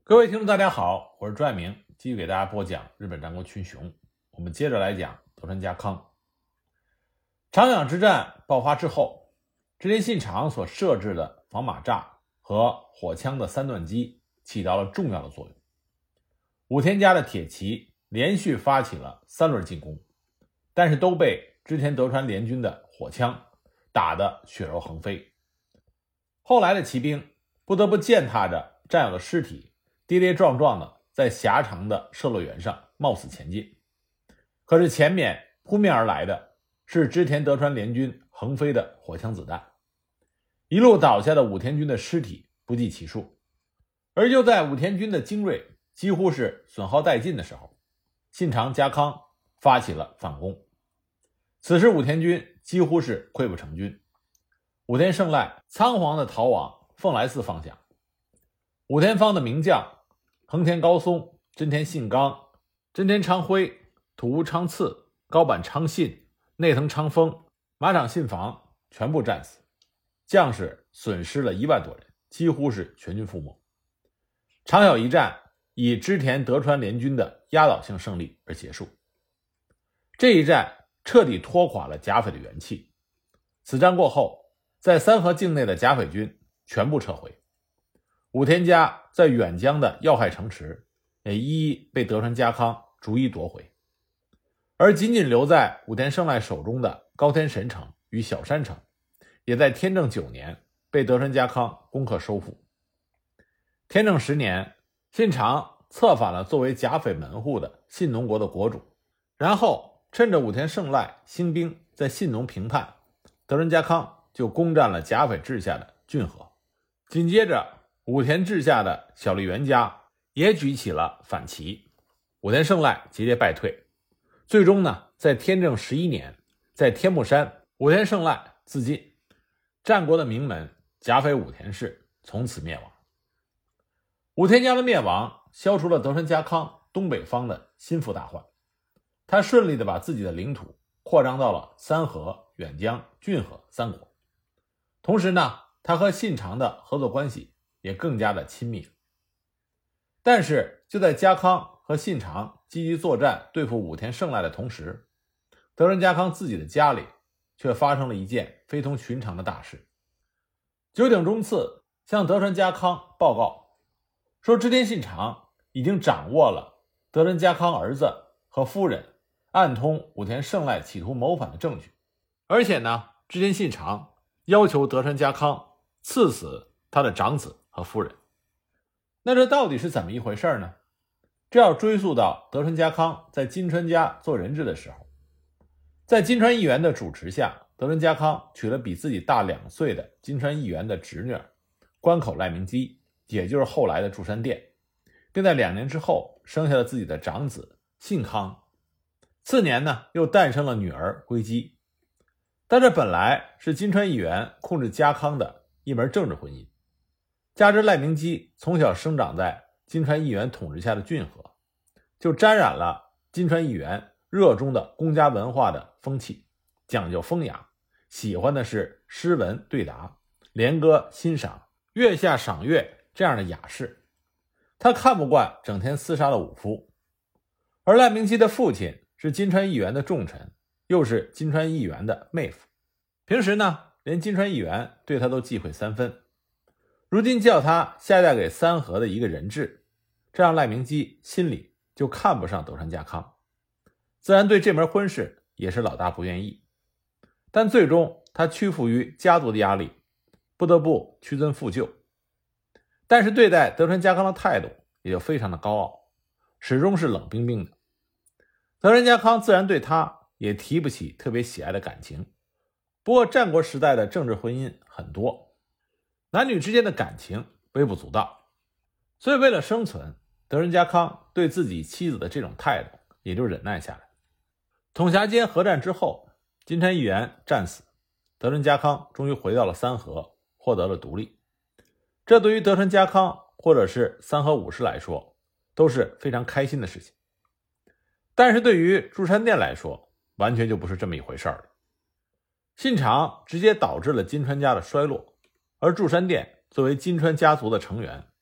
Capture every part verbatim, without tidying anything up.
各位听众大家好，我是朱爱明，继续给大家播讲日本战国群雄。我们接着来讲德川家康。长筱之战爆发之后，织田信长所设置的防马栅和火枪的三段机起到了重要的作用。武田家的铁骑连续发起了三轮进攻，但是都被织田德川联军的火枪打得血肉横飞。后来的骑兵不得不践踏着战友的尸体，跌跌撞撞的在狭长的射落原上冒死前进。可是前面扑面而来的是织田德川联军横飞的火枪子弹，一路倒下的武田军的尸体不计其数。而就在武田军的精锐几乎是损耗殆尽的时候，信长家康发起了反攻。此时武田军几乎是溃不成军，武田胜赖仓皇的逃往凤来寺方向。武田方的名将横田高松、真田信纲、真田昌辉、土屋昌次、高坂昌信、内藤昌丰、马场信房全部战死，将士损失了一万多人，几乎是全军覆没。长筱一战以织田德川联军的压倒性胜利而结束。这一战彻底拖垮了甲斐的元气。此战过后，在三河境内的甲斐军全部撤回，武田家在远江的要害城池也一一被德川家康逐一夺回，而仅仅留在武田胜赖手中的高田神城与小山城也在天正九年被德川家康攻克收复。天正十年，信长策反了作为甲斐门户的信浓国的国主，然后趁着武田胜赖兴兵在信浓平叛，德川家康就攻占了甲斐治下的骏河。紧接着武田治下的小笠原家也举起了反旗，武田胜赖节节败退。最终呢，在天正十一年，在天目山，武田胜赖自尽，战国的名门甲斐武田氏从此灭亡。武田家的灭亡消除了德川家康东北方的心腹大患，他顺利的把自己的领土扩张到了三河、远江、骏河三国。同时呢，他和信长的合作关系也更加的亲密。但是就在家康和信长积极作战对付武田胜赖的同时，德川家康自己的家里却发生了一件非同寻常的大事。九鼎中次向德川家康报告说，织田信长已经掌握了德川家康儿子和夫人暗通武田胜赖企图谋反的证据，而且呢，织田信长要求德川家康赐死他的长子和夫人。那这到底是怎么一回事呢？这要追溯到德川家康在金川家做人质的时候。在金川议员的主持下，德川家康娶了比自己大两岁的金川议员的侄女关口赖明基，也就是后来的筑山殿，并在两年之后生下了自己的长子信康。次年呢，又诞生了女儿归姬。但这本来是金川议员控制家康的一门政治婚姻，加之赖明基从小生长在金川议员统治下的骏河，就沾染了金川议员热衷的公家文化的风气，讲究风雅，喜欢的是诗文对答、连歌欣赏、月下赏月这样的雅事。他看不惯整天厮杀的武夫。而赖明基的父亲是金川议员的重臣，又是金川议员的妹夫，平时呢，连金川议员对他都忌讳三分。如今叫他下嫁给三河的一个人质，这让赖明基心里就看不上德川家康，自然对这门婚事也是老大不愿意。但最终他屈服于家族的压力，不得不屈尊附就。但是对待德川家康的态度也就非常的高傲，始终是冷冰冰的。德川家康自然对他也提不起特别喜爱的感情。不过战国时代的政治婚姻很多，男女之间的感情微不足道，所以为了生存，德川家康对自己妻子的这种态度也就忍耐下来。统辖间合战之后，金川议员战死，德川家康终于回到了三河，获得了独立。这对于德川家康或者是三河武士来说都是非常开心的事情。但是对于筑山殿来说，完全就不是这么一回事了。信长直接导致了金川家的衰落，而筑山殿作为金川家族的成员，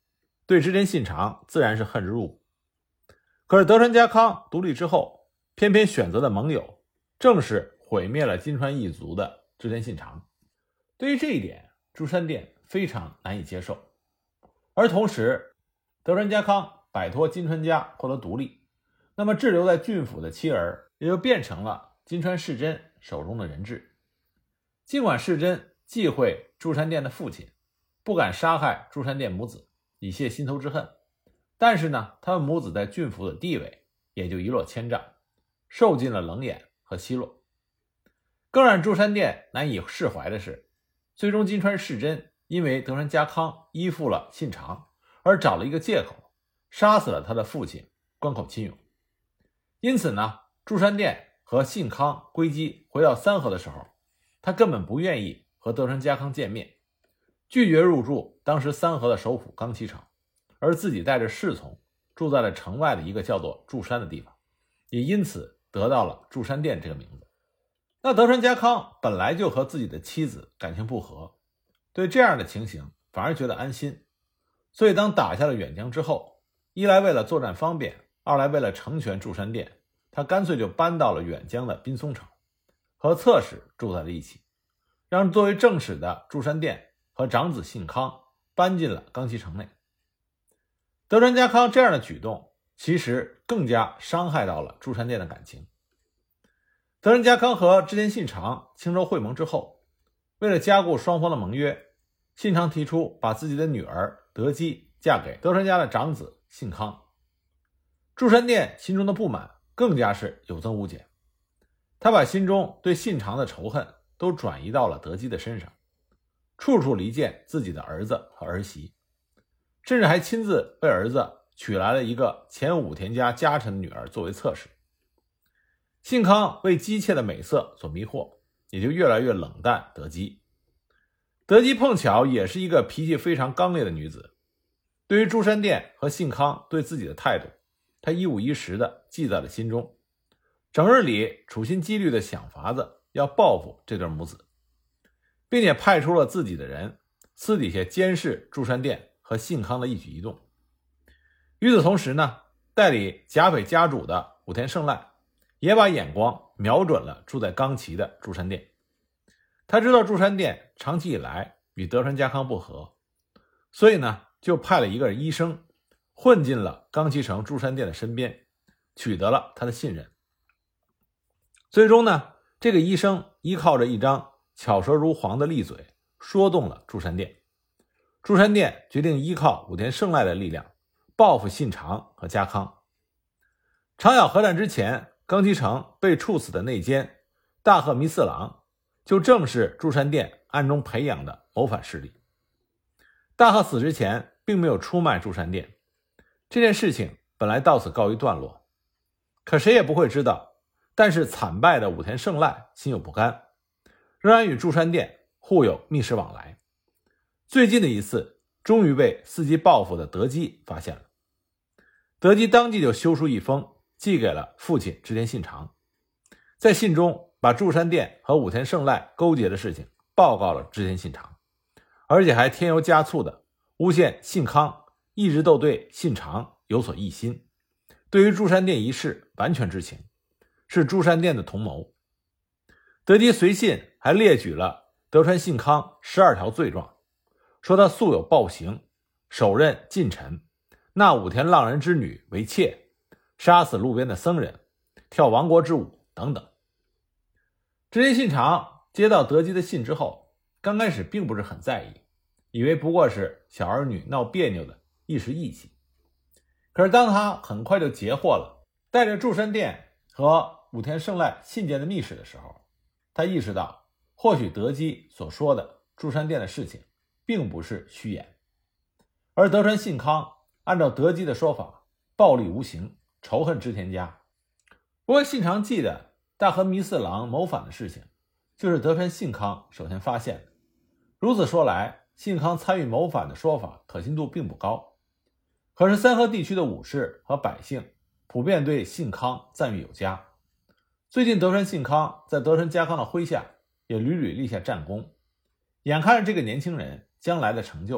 对织田信长自然是恨之入骨。可是德川家康独立之后，偏偏选择的盟友正是毁灭了金川一族的织田信长。对于这一点，筑山殿非常难以接受。而同时，德川家康摆脱金川家获得独立，那么滞留在郡府的妻儿也就变成了金川世真手中的人质。尽管世真忌讳筑山殿的父亲，不敢杀害筑山殿母子以泄心头之恨，但是呢，他们母子在郡府的地位也就一落千丈，受尽了冷眼和奚落。更让筑山殿难以释怀的是，最终金川世真因为德川家康依附了信长，而找了一个借口杀死了他的父亲关口亲勇。因此呢，筑山殿和信康归基回到三河的时候，他根本不愿意和德川家康见面，拒绝入住当时三河的首府冈崎城，而自己带着侍从住在了城外的一个叫做筑山的地方，也因此得到了筑山殿这个名字。那德川家康本来就和自己的妻子感情不和，对这样的情形反而觉得安心，所以当打下了远江之后，一来为了作战方便，二来为了成全筑山殿，他干脆就搬到了远江的滨松城，和侧室住在了一起，让作为正室的筑山殿和长子信康搬进了冈崎城内。德川家康这样的举动其实更加伤害到了筑山殿的感情。德川家康和织田信长青州会盟之后，为了加固双方的盟约，信长提出把自己的女儿德姬嫁给德川家的长子信康。筑山殿心中的不满更加是有增无减，他把心中对信长的仇恨都转移到了德姬的身上，处处离间自己的儿子和儿媳，甚至还亲自为儿子娶来了一个前武田家家臣的女儿作为侧室。信康为姬妾的美色所迷惑，也就越来越冷淡德姬。德姬碰巧也是一个脾气非常刚烈的女子，对于筑山殿和信康对自己的态度，她一五一十地记在了心中，整日里处心积虑地想法子要报复这对母子，并且派出了自己的人私底下监视筑山殿和信康的一举一动。与此同时呢，代理甲斐家主的武田胜赖也把眼光瞄准了住在冈崎的筑山殿。他知道筑山殿长期以来与德川家康不和，所以呢，就派了一个医生混进了冈崎城筑山殿的身边，取得了他的信任。最终呢，这个医生依靠着一张巧舌如簧的利嘴，说动了筑山殿。筑山殿决定依靠武田胜赖的力量报复信长和家康。长篠合战之前，冈崎城被处死的内奸大贺弥四郎，就正是筑山殿暗中培养的谋反势力。大贺死之前并没有出卖筑山殿，这件事情本来到此告一段落。可谁也不会知道，但是惨败的武田胜赖心有不甘，仍然与筑山殿互有密使往来。最近的一次终于被伺机报复的德姬发现了，德姬当即就修书一封寄给了父亲织田信长，在信中把筑山殿和武田胜赖勾结的事情报告了织田信长，而且还添油加醋的诬陷信康一直都对信长有所异心，对于筑山殿一事完全知情，是筑山殿的同谋。德姬随信还列举了德川信康十二条罪状，说他素有暴行，手刃近臣，纳武田浪人之女为妾，杀死路边的僧人，跳亡国之舞等等。织田信长接到德姬的信之后，刚开始并不是很在意，以为不过是小儿女闹别扭的一时义气。可是当他很快就截获了带着筑山殿和武田胜赖信件的密使的时候，他意识到或许德姬所说的筑山殿的事情并不是虚言，而德川信康按照德姬的说法，暴力无情，仇恨织田家。不过信长记得大和弥四郎谋反的事情，就是德川信康首先发现的。如此说来，信康参与谋反的说法可信度并不高。可是三河地区的武士和百姓普遍对信康赞誉有加。最近德川信康在德川家康的麾下也屡屡立下战功，眼看着这个年轻人将来的成就，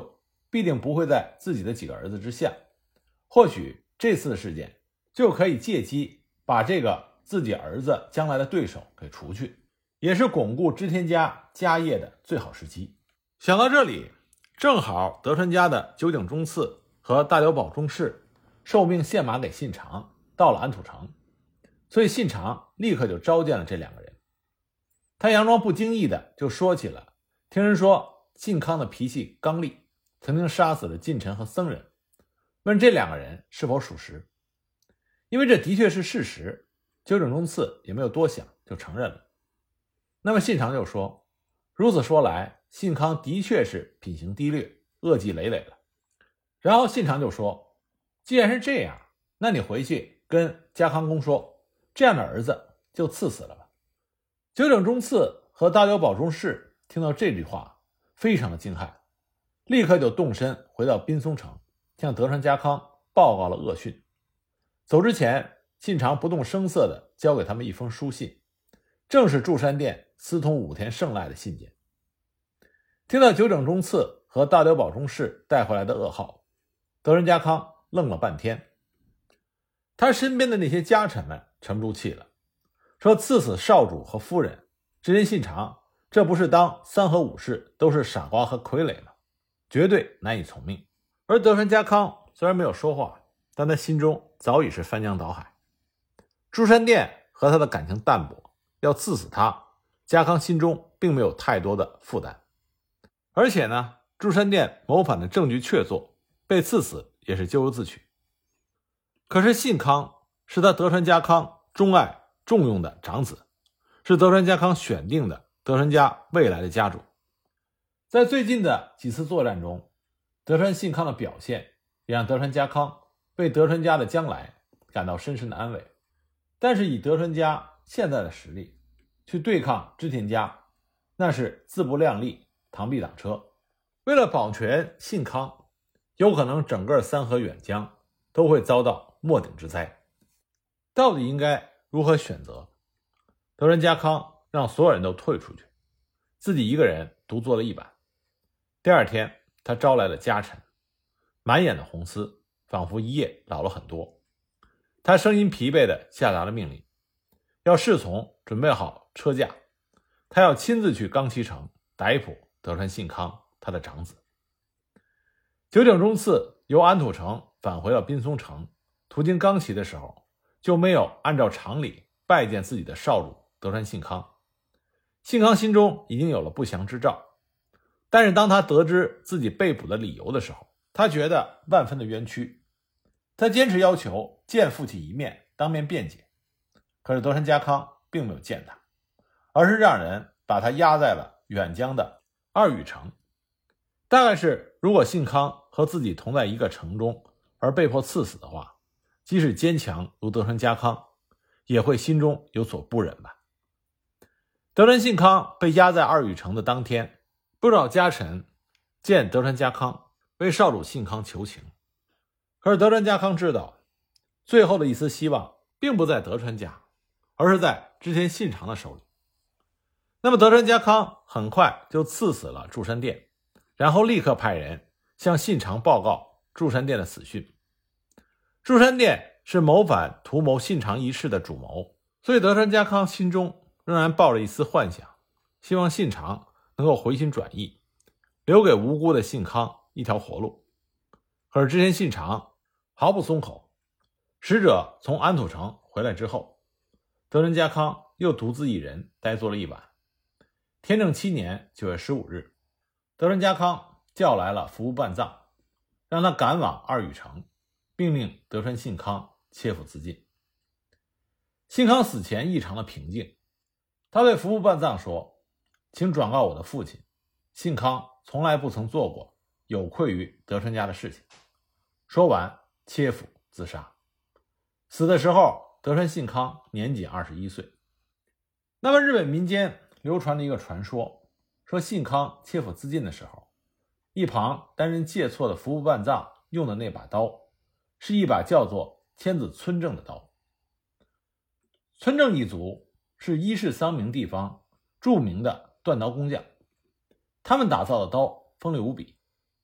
必定不会在自己的几个儿子之下，或许这次的事件就可以借机把这个自己儿子将来的对手给除去，也是巩固织田家家业的最好时机。想到这里，正好德川家的酒井忠次和大久保忠士受命献马给信长，到了安土城，所以信长立刻就召见了这两个人。他佯装不经意的就说起了听人说信康的脾气刚戾，曾经杀死了近臣和僧人，问这两个人是否属实。因为这的确是事实，酒井忠次也没有多想就承认了。那么信长就说，如此说来，信康的确是品行低劣，恶迹累累了。然后信长就说，既然是这样，那你回去跟家康公说，这样的儿子就赐死了吧。酒井忠次和大久保忠士听到这句话非常的惊骇，立刻就动身回到滨松城，向德川家康报告了恶讯。走之前，信长不动声色地交给他们一封书信，正是筑山殿私通武田胜赖的信件。听到酒井忠次和大久保忠士带回来的噩耗，德川家康愣了半天。他身边的那些家臣们沉不住气了，说赐死少主和夫人，织田信长这不是当三河武士都是傻瓜和傀儡吗？绝对难以从命。而德川家康虽然没有说话，但他心中早已是翻江倒海。筑山殿和他的感情淡薄，要刺死他，家康心中并没有太多的负担。而且呢，筑山殿谋反的证据确凿，被刺死也是咎由自取。可是信康是他德川家康钟爱重用的长子，是德川家康选定的德川家未来的家主。在最近的几次作战中，德川信康的表现也让德川家康为德川家的将来感到深深的安慰。但是以德川家现在的实力去对抗织田家，那是自不量力，螳臂挡车。为了保全信康，有可能整个三河远江都会遭到末顶之灾。到底应该如何选择？德川家康让所有人都退出去，自己一个人独坐了一板。第二天，他招来了家臣，满眼的红丝，仿佛一夜老了很多。他声音疲惫地下达了命令，要侍从准备好车驾，他要亲自去冈崎城逮捕德川信康他的长子。酒井忠次由安土城返回了滨松城，途经冈崎的时候，就没有按照常理拜见自己的少主德川信康。信康心中已经有了不祥之兆，但是当他得知自己被捕的理由的时候，他觉得万分的冤屈。他坚持要求见父亲一面，当面辩解。可是德川家康并没有见他，而是让人把他押在了远江的二羽城。大概是如果信康和自己同在一个城中而被迫赐死的话，即使坚强如德川家康，也会心中有所不忍吧。德川信康被押在二羽城的当天，不少家臣见德川家康，为少主信康求情。可是德川家康知道，最后的一丝希望并不在德川家，而是在织田信长的手里。那么德川家康很快就赐死了筑山殿，然后立刻派人向信长报告筑山殿的死讯。筑山殿是谋反图谋信长一事的主谋，所以德川家康心中仍然抱着一丝幻想，希望信长能够回心转意，留给无辜的信康一条活路。可是织田信长毫不松口。使者从安土城回来之后，德川家康又独自一人呆坐了一晚。天正七年九月十五日，德川家康叫来了服部半藏，让他赶往二羽城，并令德川信康切腹自尽。信康死前异常的平静，他对服部半藏说，请转告我的父亲，信康从来不曾做过有愧于德川家的事情。说完切腹自杀。死的时候，德川信康年仅二十一岁。那么日本民间流传着一个传说，说信康切腹自尽的时候，一旁担任介错的服部半藏用的那把刀，是一把叫做千子村正的刀。村正一族是伊势桑明地方著名的锻刀工匠，他们打造的刀锋利无比。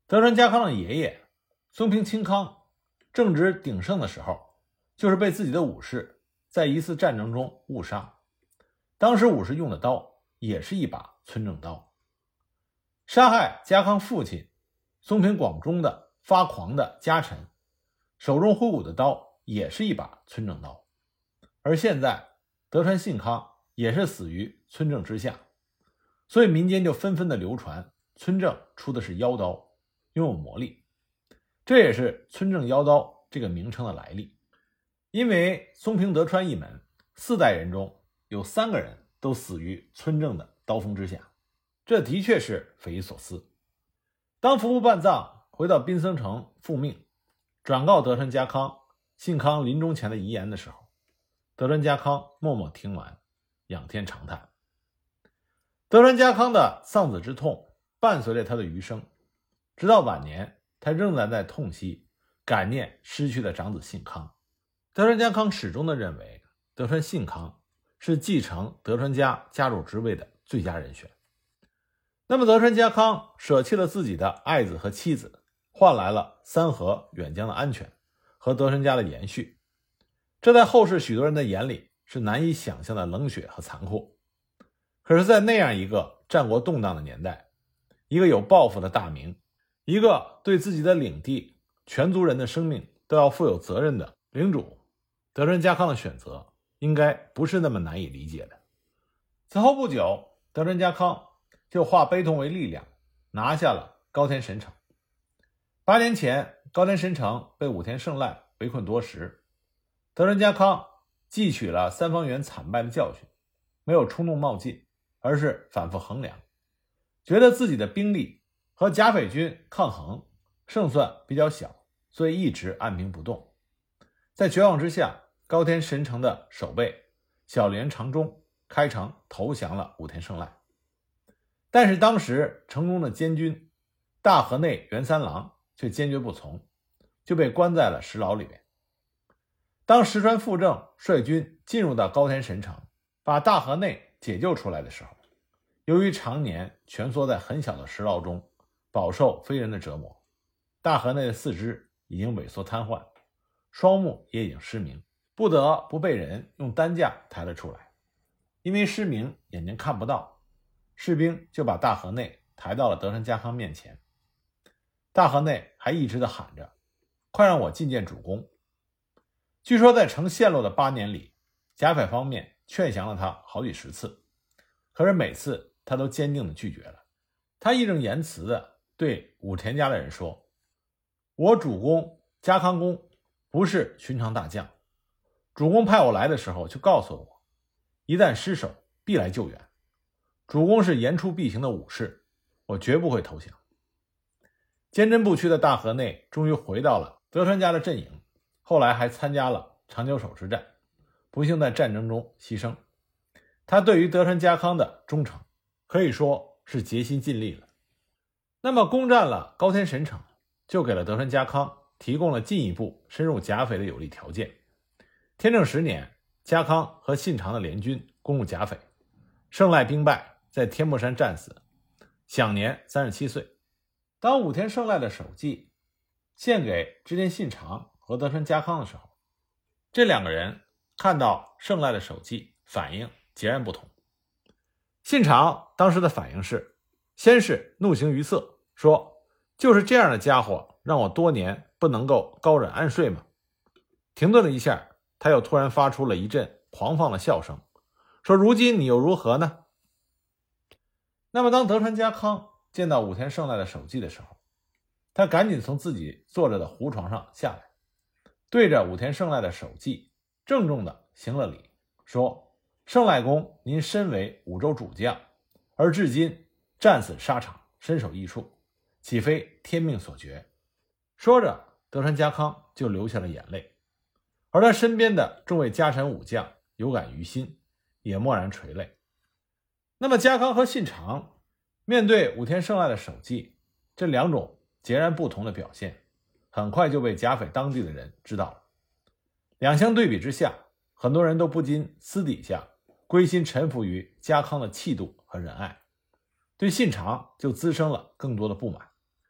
德川家康的爷爷松平清康正值鼎盛的时候，就是被自己的武士在一次战争中误杀。当时武士用的刀也是一把村正刀。杀害家康父亲松平广忠的发狂的家臣，手中挥舞的刀也是一把村正刀。而现在德川信康也是死于村正之下，所以民间就纷纷的流传村正出的是妖刀，拥有魔力，这也是村正妖刀这个名称的来历。因为松平德川一门四代人中有三个人都死于村正的刀锋之下，这的确是匪夷所思。当服部半藏回到滨森城复命，转告德川家康信康临终前的遗言的时候，德川家康默默听完，仰天长叹。德川家康的丧子之痛伴随着他的余生，直到晚年他仍然在痛惜感念失去的长子信康。德川家康始终的认为德川信康是继承德川家家主之位的最佳人选。那么德川家康舍弃了自己的爱子和妻子，换来了三河远江的安全和德川家的延续，这在后世许多人的眼里是难以想象的冷血和残酷。可是在那样一个战国动荡的年代，一个有抱负的大明，一个对自己的领地全族人的生命都要负有责任的领主，德川家康的选择应该不是那么难以理解的。此后不久，德川家康就化悲痛为力量，拿下了高田神城。八年前，高田神城被武田胜赖围困多时，德川家康汲取了三方原惨败的教训，没有冲动冒进，而是反复衡量，觉得自己的兵力和甲斐军抗衡，胜算比较小，所以一直按兵不动。在绝望之下，高田神城的守备小林长忠开城投降了武田胜赖。但是当时城中的监军大河内源三郎却坚决不从，就被关在了石牢里面。当石川富正率军进入到高田神城，把大河内解救出来的时候，由于常年蜷缩在很小的石牢中，饱受非人的折磨，大河内的四肢已经萎缩瘫痪，双目也已经失明，不得不被人用担架抬了出来。因为失明，眼睛看不到，士兵就把大河内抬到了德川家康面前。大河内还一直的喊着，快让我觐见主公。据说在城陷落的八年里，甲斐方面劝降了他好几十次，可是每次他都坚定的拒绝了。他义正言辞的对武田家的人说，我主公家康公不是寻常大将，主公派我来的时候就告诉了我，一旦失守必来救援，主公是言出必行的武士，我绝不会投降。坚贞不屈的大河内终于回到了德川家的阵营，后来还参加了长久手之战，不幸在战争中牺牲。他对于德川家康的忠诚可以说是竭心尽力了。那么攻占了高田神城，就给了德川家康提供了进一步深入甲斐的有利条件。天正十年，家康和信长的联军攻入甲斐，胜赖兵败，在天目山战死，享年三十七岁。当武田胜赖的手记献给织田信长和德川家康的时候，这两个人看到胜赖的手记，反应截然不同。信长当时的反应是，先是怒形于色，说就是这样的家伙让我多年不能够高枕安睡吗？停顿了一下，他又突然发出了一阵狂放的笑声，说如今你又如何呢？那么当德川家康见到武田胜赖的手记的时候，他赶紧从自己坐着的胡床上下来，对着武田胜赖的手记郑重地行了礼，说胜赖公您身为五州主将，而至今战死沙场，身首异处，岂非天命所决？说着，德川家康就流下了眼泪，而他身边的众位家臣武将有感于心，也默然垂泪。那么家康和信长面对武田胜赖的手记，这两种截然不同的表现，很快就被甲斐当地的人知道了。两相对比之下，很多人都不禁私底下归心臣服于家康的气度和仁爱，对信长就滋生了更多的不满。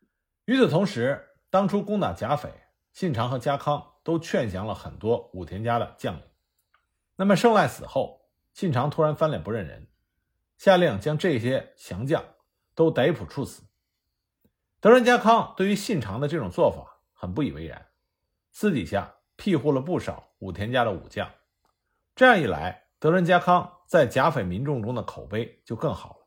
与此同时，当初攻打甲斐，信长和家康都劝降了很多武田家的将领。那么胜赖死后，信长突然翻脸不认人，下令将这些降将都逮捕处死。德川家康对于信长的这种做法很不以为然，私底下庇护了不少武田家的武将。这样一来，德川家康在甲斐民众中的口碑就更好了。